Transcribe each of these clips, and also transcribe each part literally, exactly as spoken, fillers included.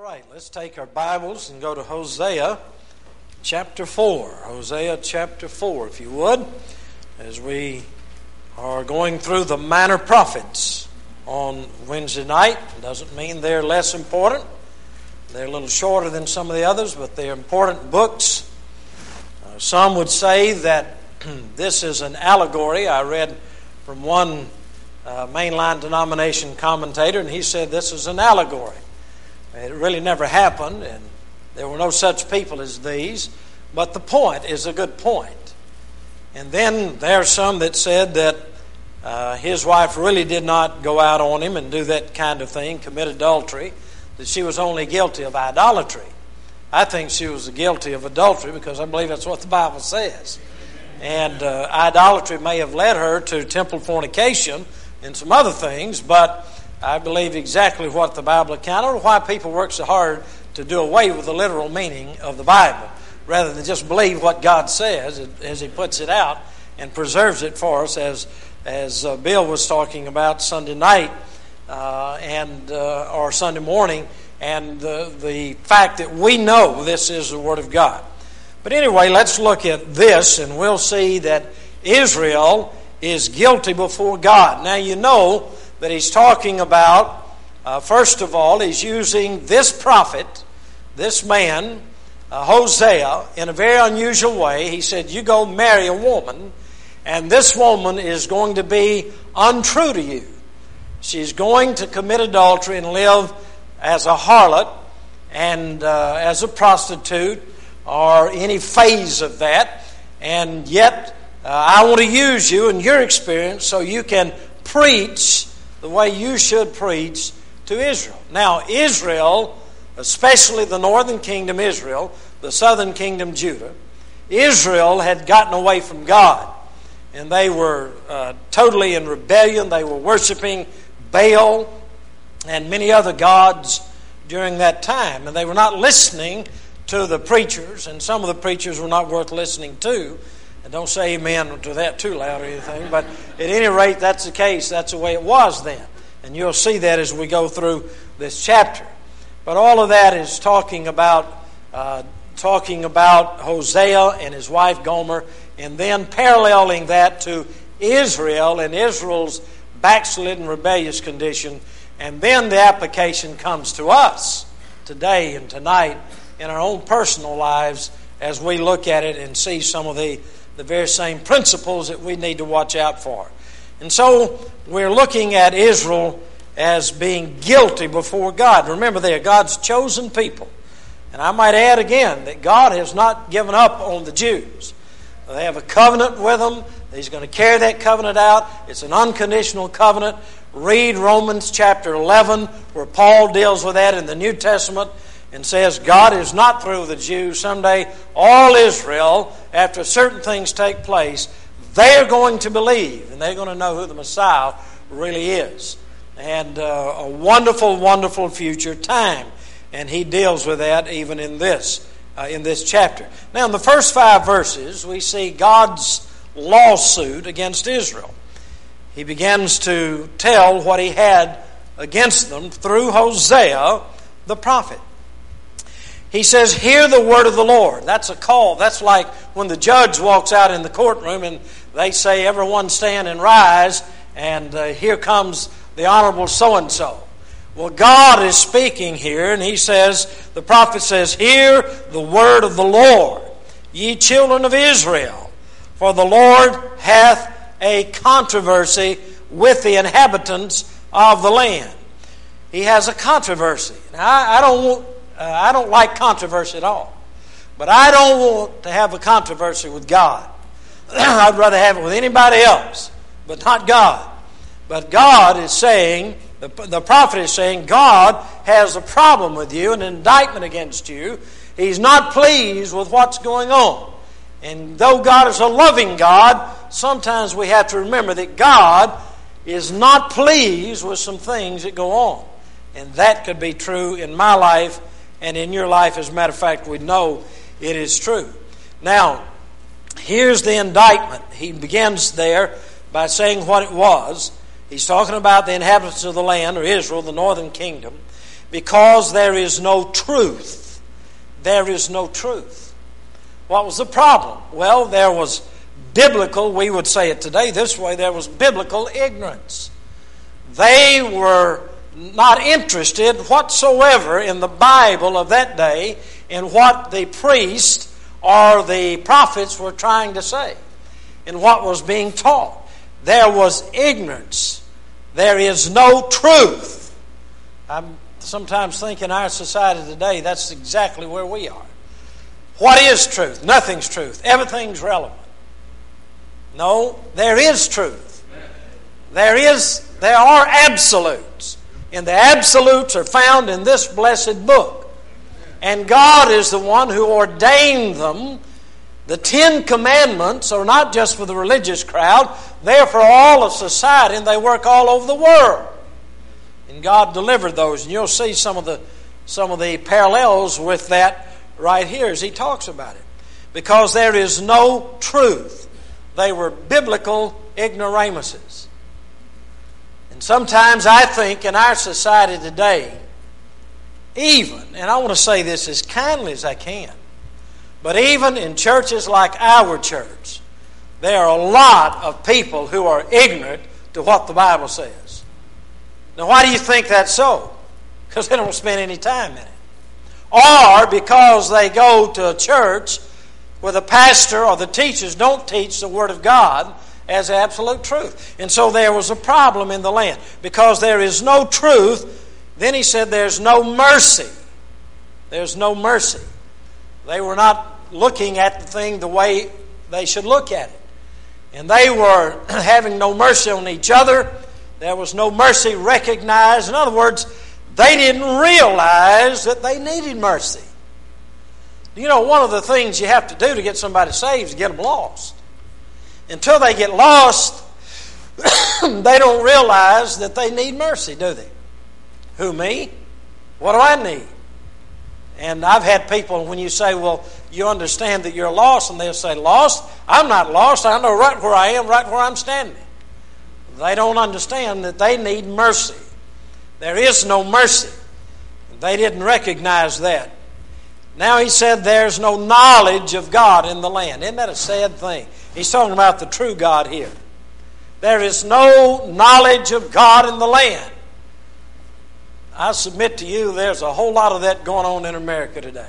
right, let's take our Bibles and go to Hosea chapter four. Hosea chapter four, if you would, as we are going through the minor prophets on Wednesday night. It doesn't mean they're less important. They're a little shorter than some of the others, but they're important books. Uh, some would say that this is an allegory. I read from one uh, mainline denomination commentator, and he said this is an allegory. It really never happened, and there were no such people as these, but the point is a good point. And then there are some that said that uh, his wife really did not go out on him and do that kind of thing, commit adultery, that she was only guilty of idolatry. I think she was guilty of adultery because I believe that's what the Bible says. And uh, idolatry may have led her to temple fornication and some other things, but I believe exactly what the Bible accounted, or why people work so hard to do away with the literal meaning of the Bible, rather than just believe what God says as He puts it out and preserves it for us, as as uh, Bill was talking about Sunday night uh, and uh, or Sunday morning, and the the fact that we know this is the Word of God. But anyway, let's look at this, and we'll see that Israel is guilty before God. Now you know that he's talking about, uh, first of all, he's using this prophet, this man, uh, Hosea, in a very unusual way. He said, you go marry a woman, and this woman is going to be untrue to you. She's going to commit adultery and live as a harlot and uh, as a prostitute, or any phase of that. And yet, uh, I want to use you and your experience so you can preach the way you should preach to Israel. Now, Israel, especially the northern kingdom Israel, the southern kingdom Judah, Israel had gotten away from God. And they were uh, totally in rebellion. They were worshiping Baal and many other gods during that time. And they were not listening to the preachers. And some of the preachers were not worth listening to. And don't say amen to that too loud or anything. But at any rate, that's the case. That's the way it was then. And you'll see that as we go through this chapter. But all of that is talking about uh, talking about Hosea and his wife Gomer, and then paralleling that to Israel and Israel's backslidden rebellious condition. And then the application comes to us today and tonight in our own personal lives as we look at it and see some of the the very same principles that we need to watch out for. And so we're looking at Israel as being guilty before God. Remember, they are God's chosen people. And I might add again that God has not given up on the Jews. They have a covenant with them. He's going to carry that covenant out. It's an unconditional covenant. Read Romans chapter eleven, where Paul deals with that in the New Testament, and says God is not through with the Jews. Someday all Israel, after certain things take place, they're going to believe, and they're going to know who the Messiah really is. And uh, a wonderful, wonderful future time. And he deals with that even in this, uh, in this chapter. Now, in the first five verses, we see God's lawsuit against Israel. He begins to tell what he had against them through Hosea the prophet. He says, hear the word of the Lord. That's a call. That's like when the judge walks out in the courtroom and they say, everyone stand and rise, and uh, here comes the honorable so-and-so. Well, God is speaking here, and he says, the prophet says, hear the word of the Lord, ye children of Israel, for the Lord hath a controversy with the inhabitants of the land. He has a controversy. Now, I, I don't want Uh, I don't like controversy at all. But I don't want to have a controversy with God. I'd rather have it with anybody else, but not God. But God is saying, the, the prophet is saying, God has a problem with you, an indictment against you. He's not pleased with what's going on. And though God is a loving God, sometimes we have to remember that God is not pleased with some things that go on. And that could be true in my life and in your life. As a matter of fact, we know it is true. Now, here's the indictment. He begins there by saying what it was. He's talking about the inhabitants of the land, or Israel, the northern kingdom. because there is no truth. There is no truth. What was the problem? Well, there was biblical, we would say it today this way, there was biblical ignorance. They were not interested whatsoever in the Bible of that day in what the priest or the prophets were trying to say, in what was being taught. There was ignorance. There is no truth. I'm sometimes think in our society today that's exactly where we are. What is truth? Nothing's truth. Everything's relevant. No, there is truth. There is, there are absolutes. And the absolutes are found in this blessed book. And God is the one who ordained them. The Ten Commandments are not just for the religious crowd. They're for all of society, and they work all over the world. And God delivered those. And you'll see some of the, some of the parallels with that right here as He talks about it. Because there is no truth. They were biblical ignoramuses. And sometimes I think in our society today, even, and I want to say this as kindly as I can, but even in churches like our church, there are a lot of people who are ignorant to what the Bible says. Now, why do you think that's so? Because they don't spend any time in it. Or because they go to a church where the pastor or the teachers don't teach the Word of God as absolute truth. And so there was a problem in the land. Because there is no truth, then he said there's no mercy. There's no mercy. They were not looking at the thing the way they should look at it. And they were having no mercy on each other. There was no mercy recognized. In other words, they didn't realize that they needed mercy. You know, one of the things you have to do to get somebody saved is get them lost. Until they get lost, they don't realize that they need mercy, do they? Who, me? What do I need? And I've had people, when you say, well, you understand that you're lost, and they'll say, lost? I'm not lost. I know right where I am, right where I'm standing. They don't understand that they need mercy. There is no mercy. They didn't recognize that. Now he said there's no knowledge of God in the land. Isn't that a sad thing? He's talking about the true God here. There is no knowledge of God in the land. I submit to you there's a whole lot of that going on in America today.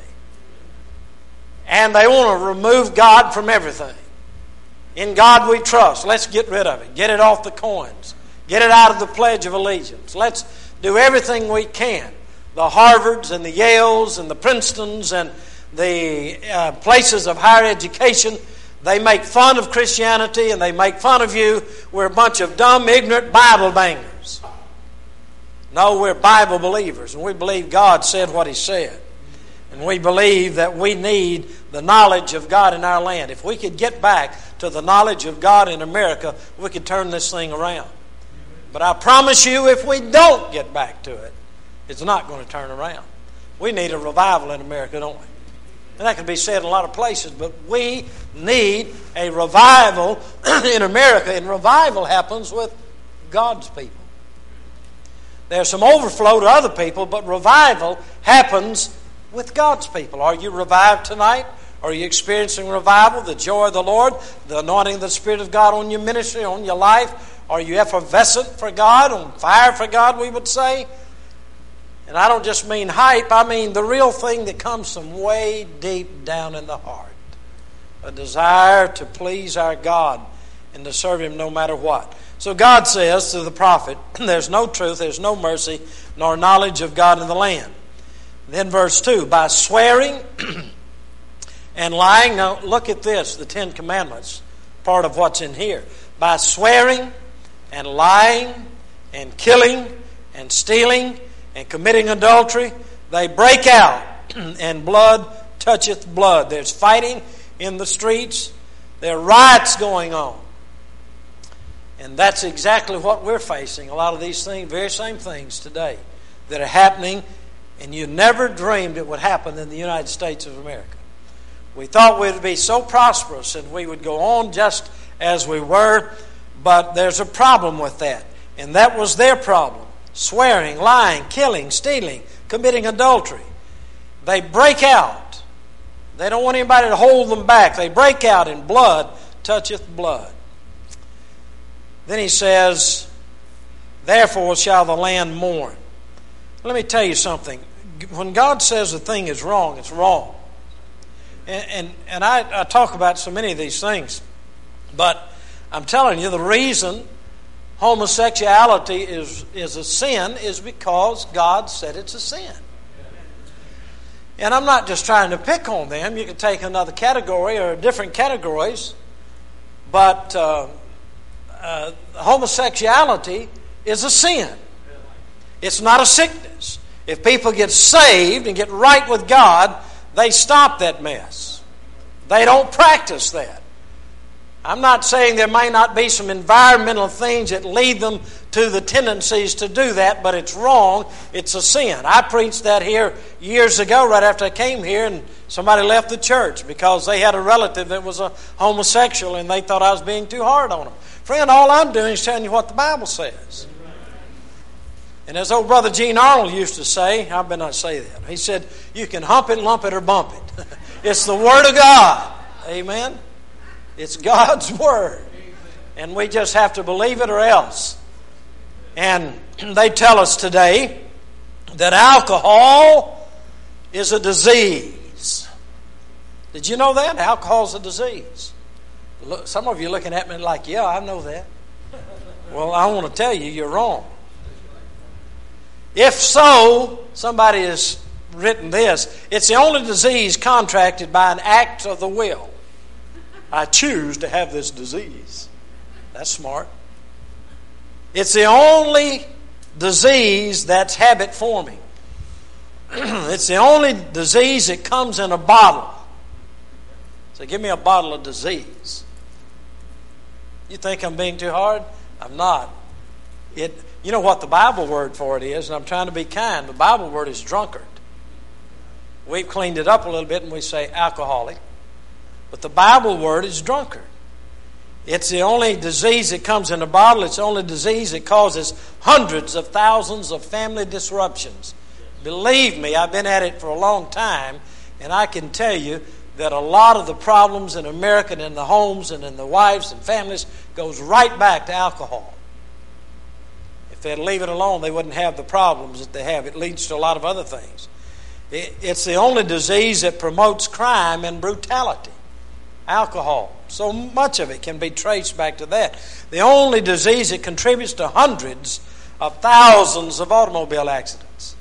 And they want to remove God from everything. In God we trust. Let's get rid of it. Get it off the coins. Get it out of the Pledge of Allegiance. Let's do everything we can. The Harvards and the Yales and the Princetons and the uh, places of higher education, they make fun of Christianity and they make fun of you. We're a bunch of dumb, ignorant Bible bangers. No, we're Bible believers, and we believe God said what He said. And we believe that we need the knowledge of God in our land. If we could get back to the knowledge of God in America, we could turn this thing around. But I promise you, if we don't get back to it, it's not going to turn around. We need a revival in America, don't we? And that can be said in a lot of places, but we need a revival in America. And revival happens with God's people. There's some overflow to other people, but revival happens with God's people. Are you revived tonight? Are you experiencing revival, the joy of the Lord, the anointing of the Spirit of God on your ministry, on your life? Are you effervescent for God, on fire for God, we would say? And I don't just mean hype, I mean the real thing that comes from way deep down in the heart. A desire to please our God and to serve Him no matter what. So God says to the prophet, there's no truth, there's no mercy, nor knowledge of God in the land. Then verse two, by swearing and lying. Now look at this, the Ten Commandments, part of what's in here. By swearing and lying and killing and stealing and committing adultery, they break out, and blood toucheth blood. There's fighting in the streets. There are riots going on. And that's exactly what we're facing. A lot of these things, very same things today that are happening, and you never dreamed it would happen in the United States of America. We thought we'd be so prosperous and we would go on just as we were, but there's a problem with that. And that was their problem. Swearing, lying, killing, stealing, committing adultery. They break out. They don't want anybody to hold them back. They break out, and blood toucheth blood. Then he says, therefore shall the land mourn. Let me tell you something. When God says a thing is wrong, it's wrong. And, and, and I, I talk about so many of these things. But I'm telling you, the reason homosexuality is, is a sin is because God said it's a sin. And I'm not just trying to pick on them. You could take another category or different categories. But uh, uh, homosexuality is a sin. It's not a sickness. If people get saved and get right with God, they stop that mess. They don't practice that. I'm not saying there may not be some environmental things that lead them to the tendencies to do that, but it's wrong. It's a sin. I preached that here years ago right after I came here, and somebody left the church because they had a relative that was a homosexual and they thought I was being too hard on them. Friend, all I'm doing is telling you what the Bible says. And as old brother Gene Arnold used to say, I better not say that. He said, you can hump it, lump it, or bump it. It's the Word of God. Amen? It's God's Word. And we just have to believe it or else. And they tell us today that alcohol is a disease. Did you know that? Alcohol is a disease. Look, some of you are looking at me like, yeah, I know that. Well, I want to tell you, you're wrong. If so, somebody has written this, it's the only disease contracted by an act of the will. I choose to have this disease. That's smart. It's the only disease that's habit forming. It's the only disease that comes in a bottle. So give me a bottle of disease. You think I'm being too hard? I'm not. It. You know what the Bible word for it is, and I'm trying to be kind. The Bible word is drunkard. We've cleaned it up a little bit and we say alcoholic. But the Bible word is drunkard. It's the only disease that comes in a bottle. It's the only disease that causes hundreds of thousands of family disruptions. Believe me, I've been at it for a long time, and I can tell you that a lot of the problems in America and in the homes and in the wives and families goes right back to alcohol. If they'd leave it alone, they wouldn't have the problems that they have. It leads to a lot of other things. It's the only disease that promotes crime and brutality. Alcohol. So much of it can be traced back to that. The only disease that contributes to hundreds of thousands of automobile accidents.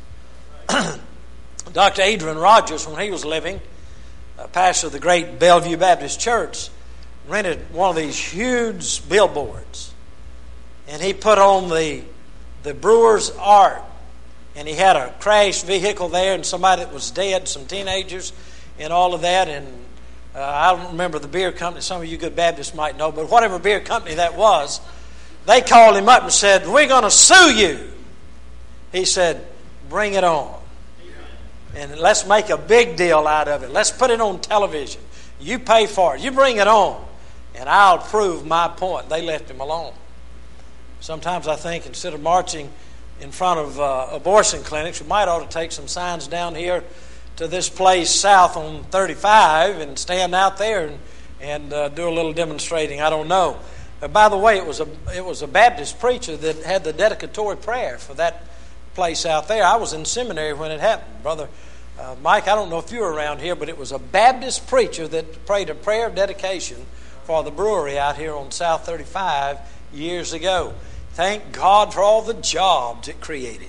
Doctor Adrian Rogers, when he was living, a pastor of the great Bellevue Baptist Church, rented one of these huge billboards. And he put on the the Brewer's Art, and he had a crashed vehicle there and somebody that was dead, some teenagers and all of that. And uh, I don't remember the beer company. Some of you good Baptists might know, but whatever beer company that was, they called him up and said, we're going to sue you. He said, bring it on. And let's make a big deal out of it. Let's put it on television. You pay for it. You bring it on, and I'll prove my point. They left him alone. Sometimes I think instead of marching in front of uh, abortion clinics, we might ought to take some signs down here to this place south on thirty-five and stand out there and, and uh, do a little demonstrating. I don't know. Uh, by the way, it was a it was a Baptist preacher that had the dedicatory prayer for that place out there. I was in seminary when it happened. Brother uh, Mike, I don't know if you were around here, but it was a Baptist preacher that prayed a prayer of dedication for the brewery out here on South thirty-five years ago. Thank God for all the jobs it created.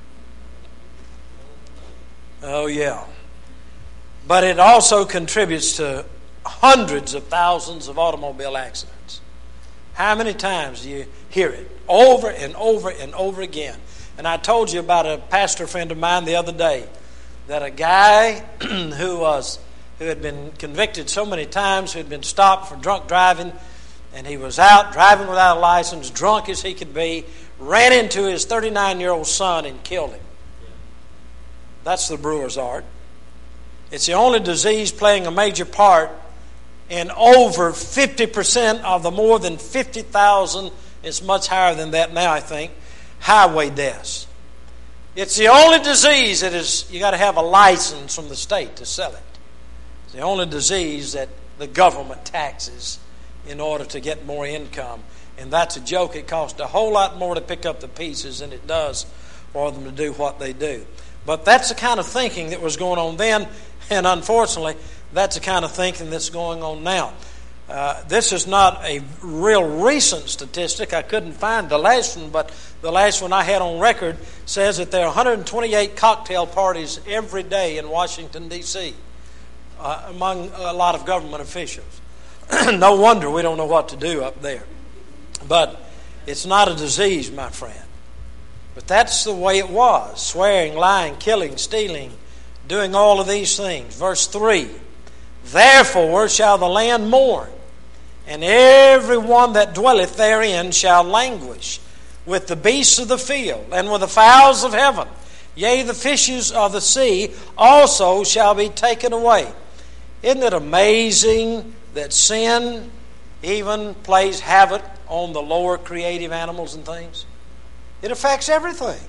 Oh, yeah. But it also contributes to hundreds of thousands of automobile accidents. How many times do you hear it? Over and over and over again. And I told you about a pastor friend of mine the other day, that a guy who was who had been convicted so many times, who had been stopped for drunk driving, and he was out driving without a license, drunk as he could be, ran into his thirty-nine-year-old son and killed him. That's the Brewer's Art. It's the only disease playing a major part in over fifty percent of the more than fifty thousand, it's much higher than that now, I think, highway deaths. It's the only disease that is, you got to have a license from the state to sell it. It's the only disease that the government taxes in order to get more income. And that's a joke. It costs a whole lot more to pick up the pieces than it does for them to do what they do. But that's the kind of thinking that was going on then, and unfortunately, that's the kind of thinking that's going on now. Uh, this is not a real recent statistic. I couldn't find the last one, but the last one I had on record says that there are one hundred twenty-eight cocktail parties every day in Washington, D C, uh, among a lot of government officials. No wonder we don't know what to do up there. But it's not a disease, my friend. But that's the way it was. Swearing, lying, killing, stealing, doing all of these things. Verse three, therefore shall the land mourn, and every one that dwelleth therein shall languish, with the beasts of the field, and with the fowls of heaven. Yea, the fishes of the sea also shall be taken away. Isn't it amazing that sin even plays havoc on the lower creative animals and things? It affects everything.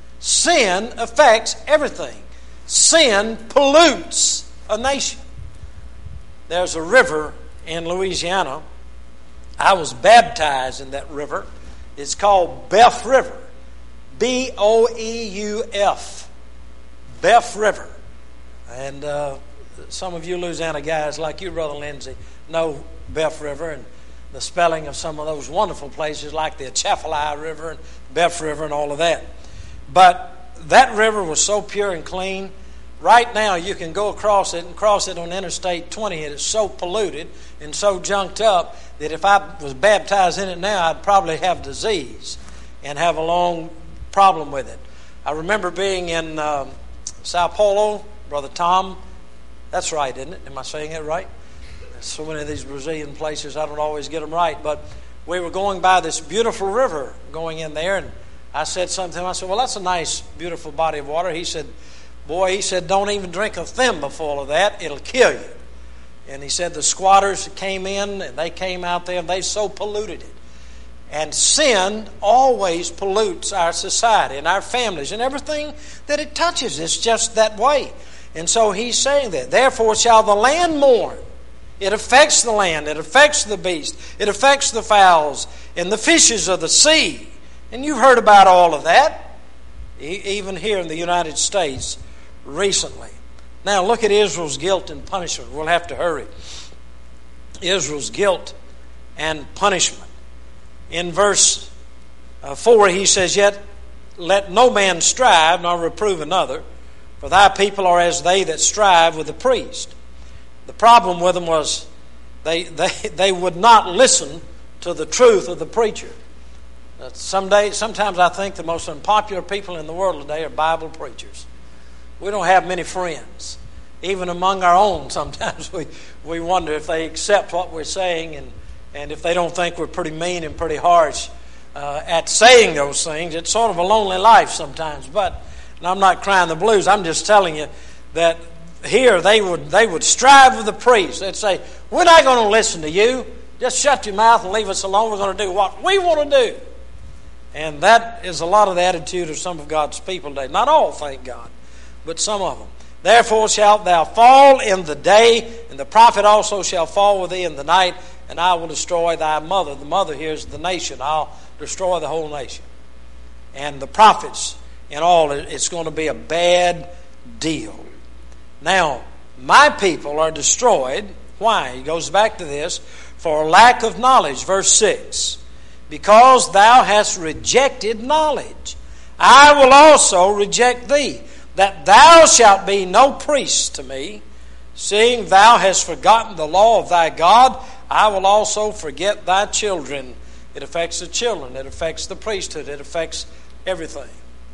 Sin affects everything. Sin pollutes a nation. There's a river in Louisiana. I was baptized in that river. It's called Beuf River. B O E U F. Beuf River. And uh, some of you Louisiana guys like you, Brother Lindsay, know Beuf River and the spelling of some of those wonderful places like the Atchafalaya River and Beuf River and all of that. But that river was so pure and clean. Right now you can go across it and cross it on Interstate twenty. It is so polluted and so junked up that if I was baptized in it now, I'd probably have disease and have a long problem with it. I remember being in uh, Sao Paulo, Brother Tom. That's right, isn't it? Am I saying it right? There's so many of these Brazilian places, I don't always get them right. But we were going by this beautiful river going in there, and I said something to him. I said, well, that's a nice, beautiful body of water. He said, boy, he said, don't even drink a thimbleful of that. It'll kill you. And he said the squatters came in, and they came out there, and they so polluted it. And sin always pollutes our society and our families and everything that it touches. It's just that way. And so he's saying that. Therefore shall the land mourn. It affects the land. It affects the beast. It affects the fowls and the fishes of the sea. And you've heard about all of that, even here in the United States recently. Now look at Israel's guilt and punishment. We'll have to hurry. Israel's guilt and punishment. In verse four he says, yet let no man strive nor reprove another, for thy people are as they that strive with the priest. The problem with them was they they, they would not listen to the truth of the preacher. Someday, sometimes I think the most unpopular people in the world today are Bible preachers. We don't have many friends. Even among our own, sometimes we, we wonder if they accept what we're saying, and, and if they don't think we're pretty mean and pretty harsh uh, at saying those things. It's sort of a lonely life sometimes. But and I'm not crying the blues. I'm just telling you that here they would they would strive with the priest. They'd say, we're not going to listen to you. Just shut your mouth and leave us alone. We're going to do what we want to do. And that is a lot of the attitude of some of God's people today. Not all, thank God, but some of them. Therefore shalt thou fall in the day, and the prophet also shall fall with thee in the night, and I will destroy thy mother. The mother here is the nation. I'll destroy the whole nation. And the prophets and all, it's going to be a bad deal. Now, my people are destroyed. Why? He goes back to this. For lack of knowledge, verse six. Because thou hast rejected knowledge, I will also reject thee, that thou shalt be no priest to me. Seeing thou hast forgotten the law of thy God, I will also forget thy children. It affects the children. It affects the priesthood. It affects everything.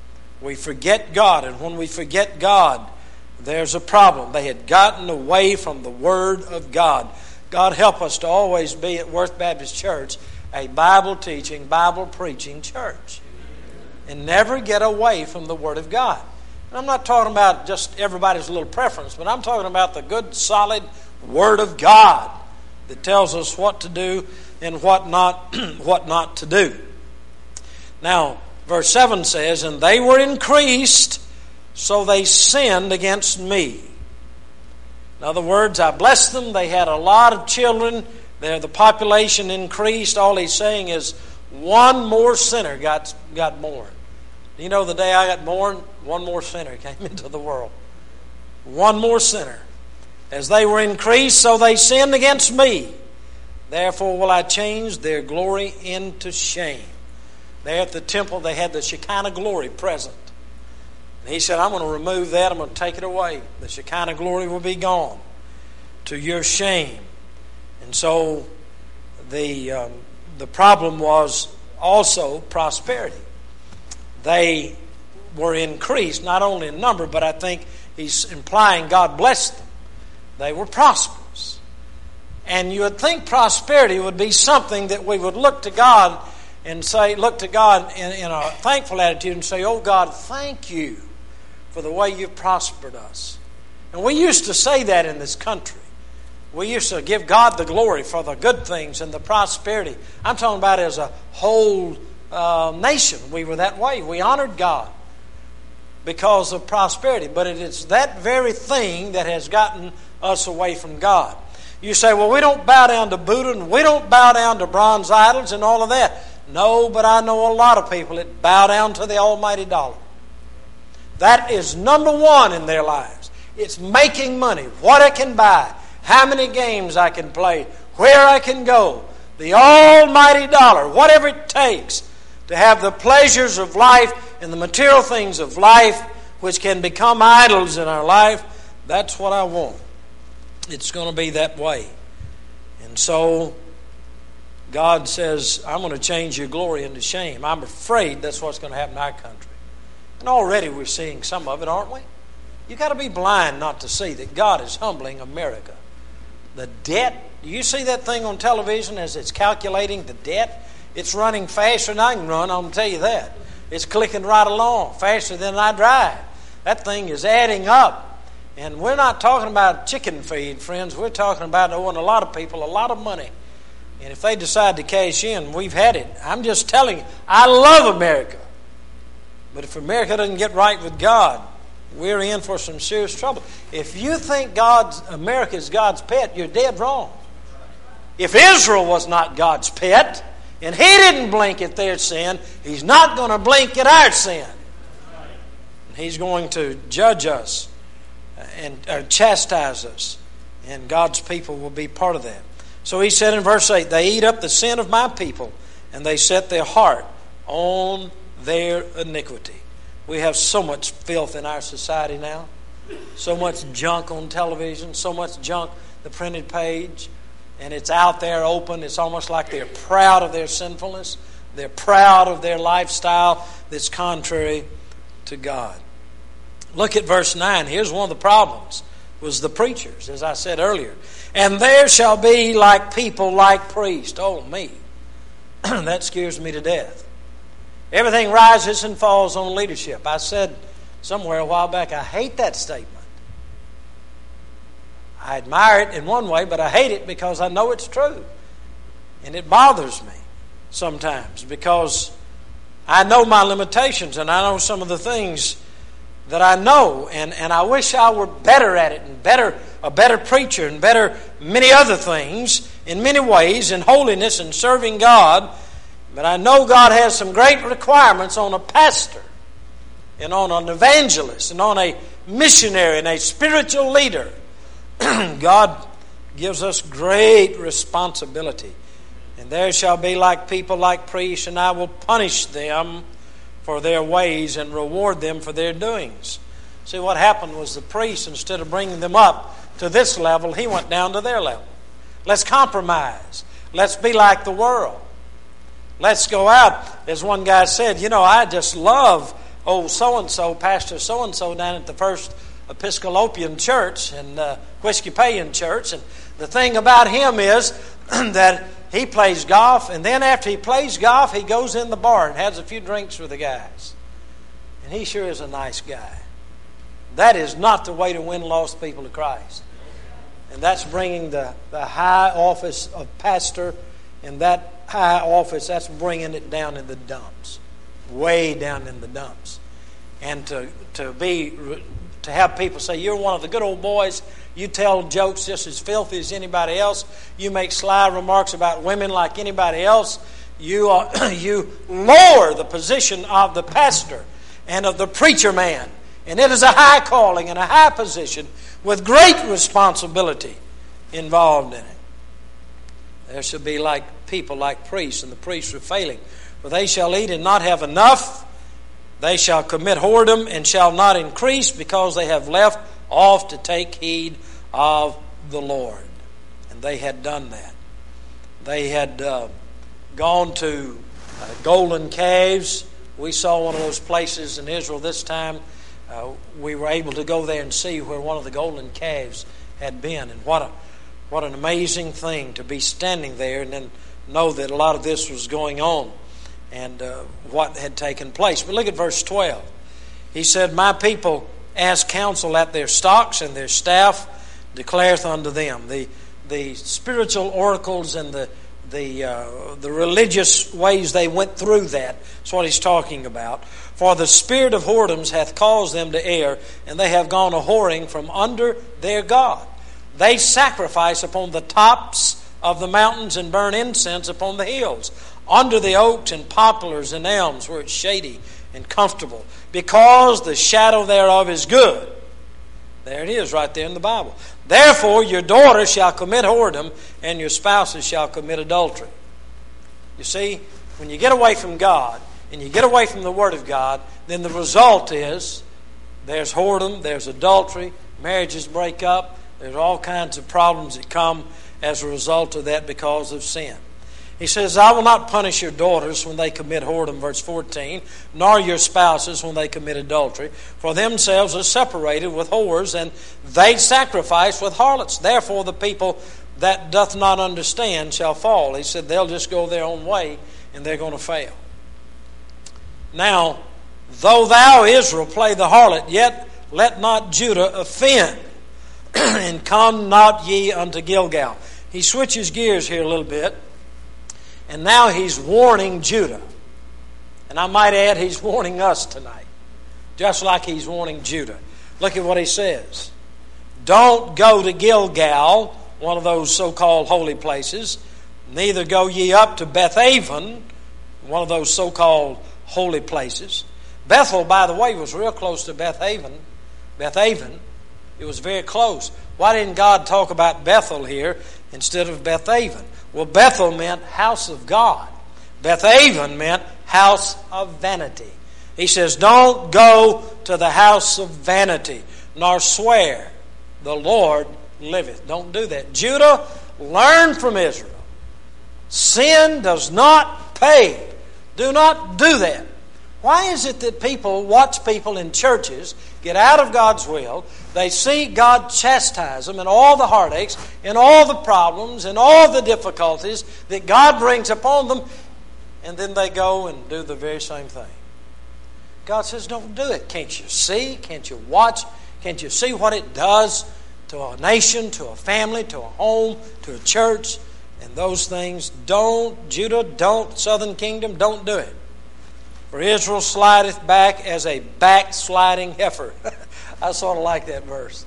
We forget God, and when we forget God, there's a problem. They had gotten away from the Word of God. God help us to always be at Worth Baptist Church a Bible-teaching, Bible-preaching church. And never get away from the Word of God. And I'm not talking about just everybody's little preference, but I'm talking about the good, solid Word of God that tells us what to do and what not, what not to do. Now, Verse seven says, and they were increased, so they sinned against me. In other words, I blessed them. They had a lot of children. There, the population increased. All he's saying is one more sinner got, got born. You know, the day I got born, one more sinner came into the world. One more sinner. As they were increased, so they sinned against me. Therefore will I change their glory into shame. There at the temple, they had the Shekinah glory present. And he said, I'm going to remove that. I'm going to take it away. The Shekinah glory will be gone to your shame. And so the um, the problem was also prosperity. They were increased, not only in number, but I think he's implying God blessed them. They were prosperous. And you would think prosperity would be something that we would look to God and say, look to God in, in a thankful attitude and say, oh God, thank you for the way you've prospered us. And we used to say that in this country. We used to give God the glory for the good things and the prosperity. I'm talking about as a whole uh, nation. We were that way. We honored God because of prosperity. But it is that very thing that has gotten us away from God. You say, well, we don't bow down to Buddha and we don't bow down to bronze idols and all of that. No, but I know a lot of people that bow down to the almighty dollar. That is number one in their lives. It's making money, what I can buy, how many games I can play, where I can go. The almighty dollar, whatever it takes to have the pleasures of life and the material things of life which can become idols in our life, that's what I want. It's going to be that way. And so God says, I'm going to change your glory into shame. I'm afraid that's what's going to happen in our country. And already we're seeing some of it, aren't we? You've got to be blind not to see that God is humbling America. The debt, do you see that thing on television as it's calculating the debt? It's running faster than I can run, I'm going to tell you that. It's clicking right along, faster than I drive. That thing is adding up. And we're not talking about chicken feed, friends. We're talking about owing a lot of people a lot of money. And if they decide to cash in, we've had it. I'm just telling you, I love America. But if America doesn't get right with God, we're in for some serious trouble. If you think God's America is God's pet, you're dead wrong. If Israel was not God's pet, and He didn't blink at their sin, He's not going to blink at our sin. He's going to judge us and uh, chastise us, and God's people will be part of that. So he said in verse eight, they eat up the sin of my people, and they set their heart on their iniquity. We have so much filth in our society now, so much junk on television, so much junk, the printed page, and it's out there open. It's almost like they're proud of their sinfulness. They're proud of their lifestyle that's contrary to God. Look at verse nine. Here's one of the problems, was the preachers, as I said earlier. And there shall be like people like priests. Oh, me. That scares me to death. Everything rises and falls on leadership. I said somewhere a while back, I hate that statement. I admire it in one way, but I hate it because I know it's true. And it bothers me sometimes because I know my limitations and I know some of the things that I know, and, and I wish I were better at it and better a better preacher and better many other things in many ways in holiness and serving God. But I know God has some great requirements on a pastor and on an evangelist and on a missionary and a spiritual leader. God gives us great responsibility. And there shall be like people like priests, and I will punish them for their ways and reward them for their doings. See, what happened was the priest, instead of bringing them up to this level, he went down to their level. Let's compromise. Let's be like the world. Let's go out. As one guy said, you know, I just love old so-and-so, Pastor so-and-so down at the First Episcopalian Church and uh, Whiskeypayan Church. And the thing about him is that he plays golf, and then after he plays golf, he goes in the bar and has a few drinks with the guys. And he sure is a nice guy. That is not the way to win lost people to Christ. And that's bringing the, the high office of pastor, and that high office, that's bringing it down in the dumps. way down in the dumps. And to to be to have people say, you're one of the good old boys, you tell jokes just as filthy as anybody else, you make sly remarks about women like anybody else, you are, you lower the position of the pastor and of the preacher man. And it is a high calling and a high position with great responsibility involved in it. There shall be like people like priests, and the priests are failing. For they shall eat and not have enough. They shall commit whoredom and shall not increase, because they have left off to take heed of the Lord. And they had done that. They had uh, gone to uh, golden caves. We saw one of those places in Israel this time. Uh, we were able to go there and see where one of the golden calves had been. And what a what an amazing thing to be standing there and then know that a lot of this was going on and uh, what had taken place. But look at verse twelve. He said, my people ask counsel at their stocks, and their staff declareth unto them. The the spiritual oracles and the the uh, the religious ways they went through that. That's what he's talking about. For the spirit of whoredoms hath caused them to err, and they have gone a whoring from under their God. They sacrifice upon the tops of the mountains and burn incense upon the hills, under the oaks and poplars and elms, where it's shady and comfortable, because the shadow thereof is good. There it is right there in the Bible. Therefore your daughters shall commit whoredom, and your spouses shall commit adultery. You see, when you get away from God, and you get away from the Word of God, then the result is there's whoredom, there's adultery, marriages break up, there's all kinds of problems that come as a result of that because of sin. He says, I will not punish your daughters when they commit whoredom, verse fourteen, nor your spouses when they commit adultery, for themselves are separated with whores, and they sacrifice with harlots. Therefore the people that doth not understand shall fall. He said they'll just go their own way, and they're going to fail. Now, though thou, Israel, play the harlot, yet let not Judah offend, and come not ye unto Gilgal. He switches gears here a little bit, and now he's warning Judah. And I might add, he's warning us tonight, just like he's warning Judah. Look at what he says. Don't go to Gilgal, one of those so-called holy places. Neither go ye up to Bethaven, one of those so-called holy places. Bethel, by the way, was real close to Bethaven. Bethaven. It was very close. Why didn't God talk about Bethel here instead of Bethaven? Well, Bethel meant house of God. Bethaven meant house of vanity. He says, don't go to the house of vanity, nor swear, the Lord liveth. Don't do that. Judah, learn from Israel. Sin does not pay. Do not do that. Why is it that people watch people in churches get out of God's will, they see God chastise them and all the heartaches and all the problems and all the difficulties that God brings upon them, and then they go and do the very same thing? God says, don't do it. Can't you see? Can't you watch? Can't you see what it does to a nation, to a family, to a home, to a church, and those things? Don't, Judah, don't, Southern Kingdom, don't do it. For Israel slideth back as a backsliding heifer. I sort of like that verse.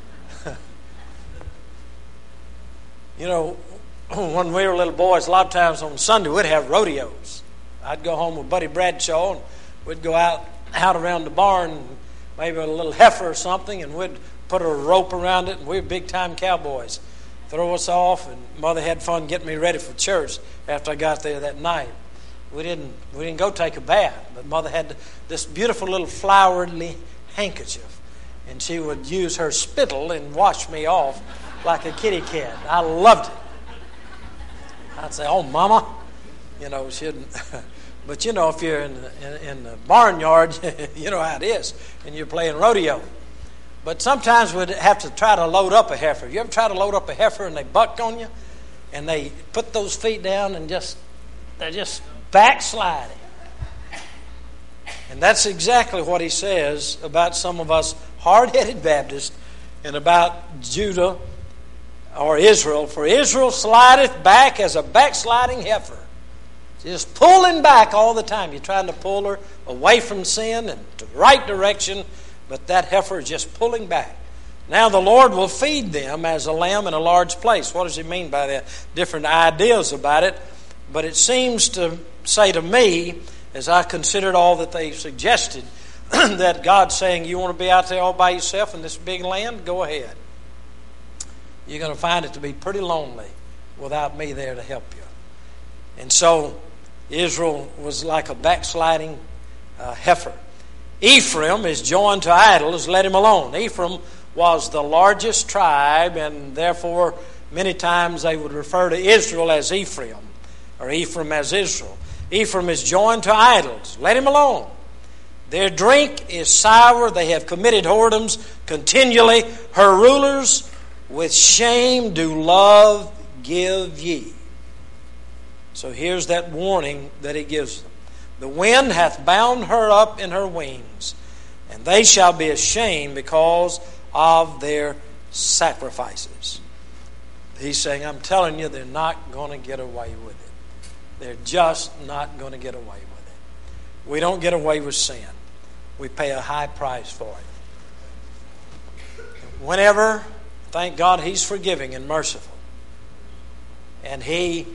You know, when we were little boys, a lot of times on Sunday we'd have rodeos. I'd go home with Buddy Bradshaw, and we'd go out, out around the barn, maybe a little heifer or something, and we'd put a rope around it, and we were big-time cowboys. Throw us off, and Mother had fun getting me ready for church after I got there that night. We didn't we didn't go take a bath, but Mother had this beautiful little flowery handkerchief, and she would use her spittle and wash me off like a kitty cat. I loved it. I'd say, "Oh, Mama," you know, shouldn't. But you know, if you're in the, in, in the barnyard, you know how it is, and you're playing rodeo. But sometimes we'd have to try to load up a heifer. You ever try to load up a heifer and they buck on you, and they put those feet down and just they're just backsliding. And that's exactly what he says about some of us hard-headed Baptists and about Judah or Israel. For Israel slideth back as a backsliding heifer. just pulling back all the time. You're trying to pull her away from sin and to the right direction, but that heifer is just pulling back. Now the Lord will feed them as a lamb in a large place. What does he mean by that? Different ideas about it. But it seems to say to me, as I considered all that they suggested, that God's saying, you want to be out there all by yourself in this big land? Go ahead. You're going to find it to be pretty lonely without me there to help you. And so Israel was like a backsliding uh, heifer. Ephraim is joined to idols. Let him alone. Ephraim was the largest tribe, and therefore many times they would refer to Israel as Ephraim, or Ephraim as Israel. Ephraim is joined to idols. Let him alone. Their drink is sour. They have committed whoredoms continually. Her rulers with shame do love give ye. So here's that warning that he gives them. The wind hath bound her up in her wings, and they shall be ashamed because of their sacrifices. He's saying, I'm telling you, they're not going to get away with it. They're just not going to get away with it. We don't get away with sin. We pay a high price for it. Whenever, thank God, he's forgiving and merciful. And he,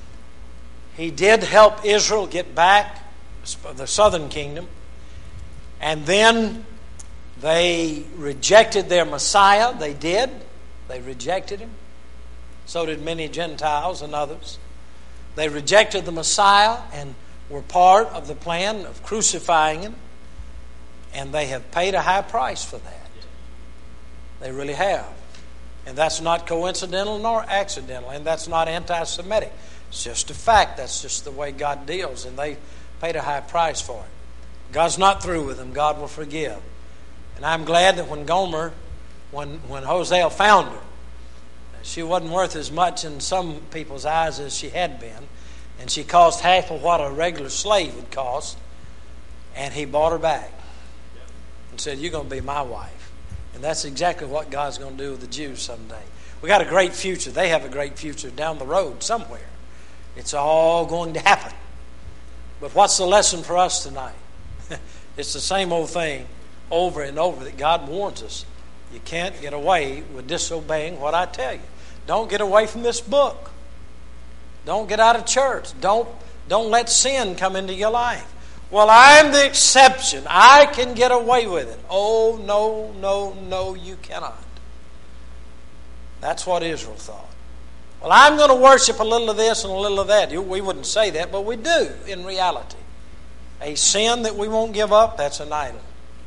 he did help Israel get back, the southern kingdom. And then they rejected their Messiah. They did. They rejected him. So did many Gentiles and others. They rejected the Messiah and were part of the plan of crucifying him. And they have paid a high price for that. They really have. And that's not coincidental nor accidental. And that's not anti-Semitic. It's just a fact. That's just the way God deals. And they paid a high price for it. God's not through with them. God will forgive. And I'm glad that when Gomer, when, when Hosea found her, she wasn't worth as much in some people's eyes as she had been. And she cost half of what a regular slave would cost. And he bought her back and said, you're going to be my wife. And that's exactly what God's going to do with the Jews someday. We got a great future. They have a great future down the road somewhere. It's all going to happen. But what's the lesson for us tonight? It's the same old thing over and over that God warns us. You can't get away with disobeying what I tell you. Don't get away from this book. Don't get out of church. Don't, don't let sin come into your life. Well, I'm the exception. I can get away with it. Oh, no, no, no, you cannot. That's what Israel thought. Well, I'm going to worship a little of this and a little of that. We wouldn't say that, but we do in reality. A sin that we won't give up, that's an idol.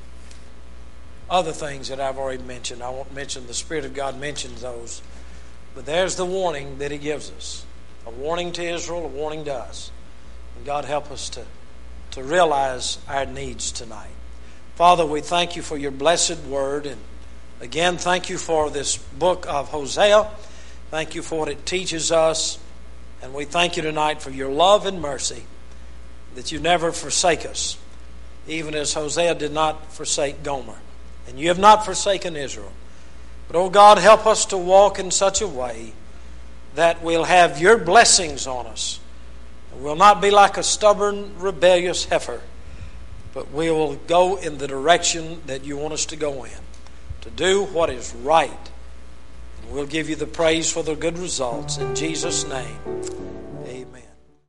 Other things that I've already mentioned, I won't mention, the Spirit of God mentions those. But there's the warning that he gives us. A warning to Israel, a warning to us. And God help us to, to realize our needs tonight. Father, we thank you for your blessed word. And again, thank you for this book of Hosea. Thank you for what it teaches us. And we thank you tonight for your love and mercy, that you never forsake us, even as Hosea did not forsake Gomer. And you have not forsaken Israel. But, oh God, help us to walk in such a way that we'll have your blessings on us. We'll not be like a stubborn, rebellious heifer, but we will go in the direction that you want us to go in, to do what is right. And we'll give you the praise for the good results. In Jesus' name.